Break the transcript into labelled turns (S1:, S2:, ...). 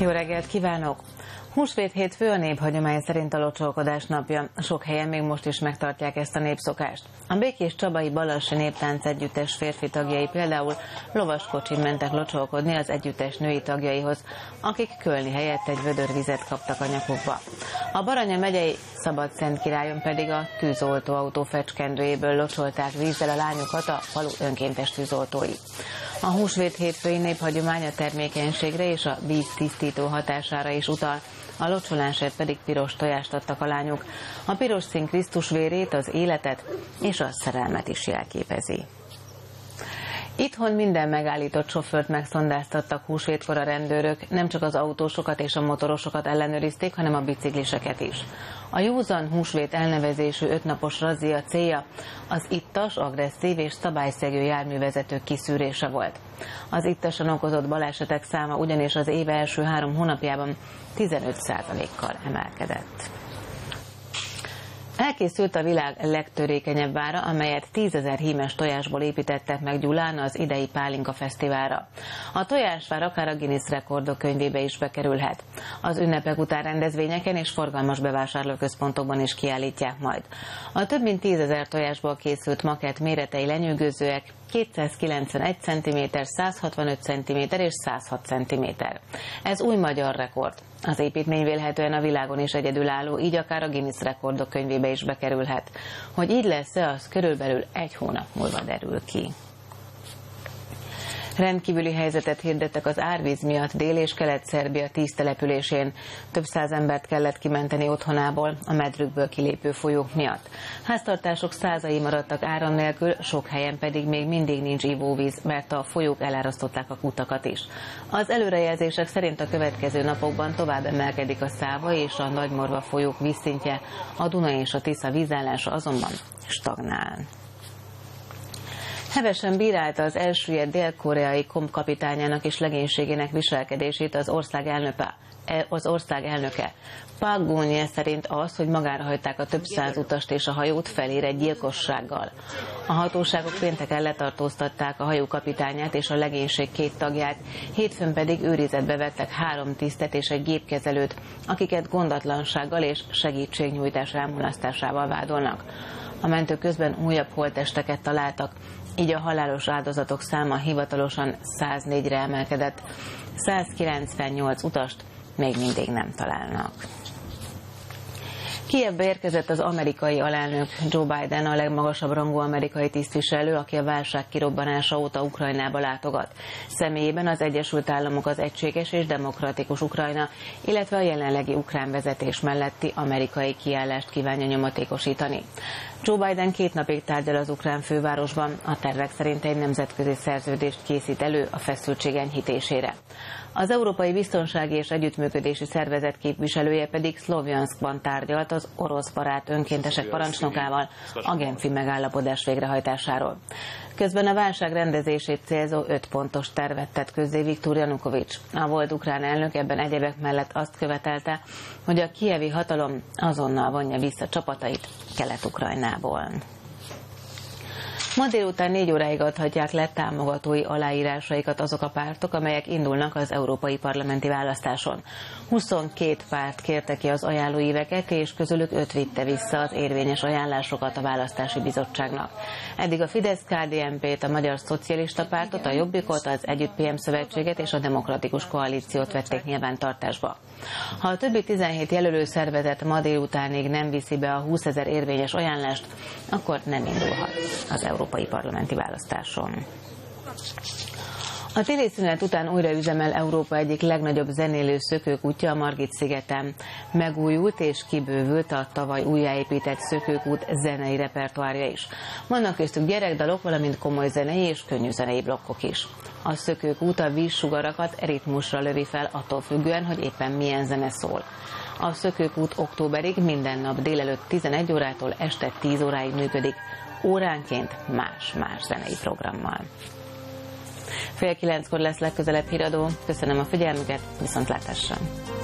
S1: Jó reggelt kívánok! Húsvét hétfő a néphagyomány szerint a locsolkodás napja. Sok helyen még most is megtartják ezt a népszokást. A Békés Csabai Balassi Néptánc Együttes férfi tagjai például lovaskocsin mentek locsolkodni az együttes női tagjaihoz, akik kölni helyett egy vödör vizet kaptak a nyakukba. A Baranya megyei Szabadszentkirályon pedig a tűzoltóautó fecskendőjéből locsolták vízzel a lányokat a falu önkéntes tűzoltói. A húsvét hétfői néphagyomány a termékenységre és a víz tisztító hatására is utal, a locsolásért pedig piros tojást adtak a lányok. A piros szín Krisztus vérét, az életet és a szerelmet is jelképezi. Itthon minden megállított sofőrt megszondáztattak húsvétkor a rendőrök, nem csak az autósokat és a motorosokat ellenőrizték, hanem a bicikliseket is. A józan húsvét elnevezésű 5 napos razzia célja az ittas, agresszív és szabályszegő járművezetők kiszűrése volt. Az ittasan okozott balesetek száma ugyanis az év első 3 hónapjában 15%-kal emelkedett. Elkészült a világ legtörékenyebb vára, amelyet 10 000 hímes tojásból építettek meg Gyulán az idei Pálinka Fesztiválra. A tojásvár akár a Guinness rekordok könyvébe is bekerülhet. Az ünnepek után rendezvényeken és forgalmas bevásárlóközpontokban is kiállítják majd. A több mint 10 000 tojásból készült makett méretei lenyűgözőek, 291 cm, 165 cm és 106 cm. Ez új magyar rekord. Az építmény vélhetően a világon is egyedülálló, így akár a Guinness rekordok könyvébe is bekerülhet. Hogy így lesz-e, az körülbelül 1 hónap múlva derül ki. Rendkívüli helyzetet hirdettek az árvíz miatt Dél- és Kelet-Szerbia 10 településén. Több száz embert kellett kimenteni otthonából a medrükből kilépő folyók miatt. Háztartások százai maradtak áram nélkül, sok helyen pedig még mindig nincs ivóvíz, mert a folyók elárasztották a kutakat is. Az előrejelzések szerint a következő napokban tovább emelkedik a Száva és a Nagymorva folyók vízszintje, a Duna és a Tisza vízállása azonban stagnál. Hevesen bírálta az elsüllyedt dél-koreai KOM kapitányának és legénységének viselkedését az ország elnöke. Park Geun-hye szerint az, hogy magára hagyták a több száz utast és a hajót, felér egy gyilkossággal. A hatóságok pénteken letartóztatták a hajó kapitányát és a legénység 2 tagját, hétfőn pedig őrizetbe vettek 3 tisztet és egy gépkezelőt, akiket gondatlansággal és segítségnyújtás elmulasztásával vádolnak. A mentők közben újabb holttesteket találtak, így a halálos áldozatok száma hivatalosan 104-re emelkedett. 198 utast még mindig nem találnak. Kijevbe érkezett az amerikai alelnök Joe Biden, a legmagasabb rangú amerikai tisztviselő, aki a válság kirobbanása óta Ukrajnába látogat. Személyében az Egyesült Államok az egységes és demokratikus Ukrajna, illetve a jelenlegi ukrán vezetés melletti amerikai kiállást kívánja nyomatékosítani. Joe Biden 2 napig tárgyal az ukrán fővárosban, a tervek szerint egy nemzetközi szerződést készít elő a feszültség enyhítésére. Az Európai Biztonsági és Együttműködési Szervezet képviselője pedig Szlovjanszkban tárgyalt az orosz barát önkéntesek parancsnokával a genfi megállapodás végrehajtásáról. Közben a válság rendezését célzó 5 pontos tervet tett közzé Viktor Janukovics. A volt ukrán elnök ebben egyebek mellett azt követelte, hogy a kijevi hatalom azonnal vonja vissza csapatait Kelet-Ukrajnából. Ma délután 4 óráig adhatják le támogatói aláírásaikat azok a pártok, amelyek indulnak az európai parlamenti választáson. 22 párt kérte ki az ajánlóíveket, és közülük 5 vitte vissza az érvényes ajánlásokat a választási bizottságnak. Eddig a Fidesz-KDNP-t, a Magyar Szocialista Pártot, a Jobbikot, az Együtt PM Szövetséget és a Demokratikus Koalíciót vették nyilvántartásba. Ha a többi 17 jelölő szervezet ma délutánig nem viszi be a 20 000 érvényes ajánlást, akkor nem indulhat az európai parlamenti választáson. A téli szünet után újra üzemel Európa egyik legnagyobb zenélő szökőkútja a Margit-szigeten. Megújult és kibővült a tavaly újjáépített szökőkút zenei repertoárja is. Vannak köztük gyerekdalok, valamint komoly zenei és könnyű zenei blokkok is. A szökőkút a vízsugarakat ritmusra lövi fel, attól függően, hogy éppen milyen zene szól. A szökőkút októberig minden nap délelőtt 11 órától este 10 óráig működik, óránként más-más zenei programmal. 8:30 lesz legközelebb híradó. Köszönöm a figyelmüket, viszontlátásra!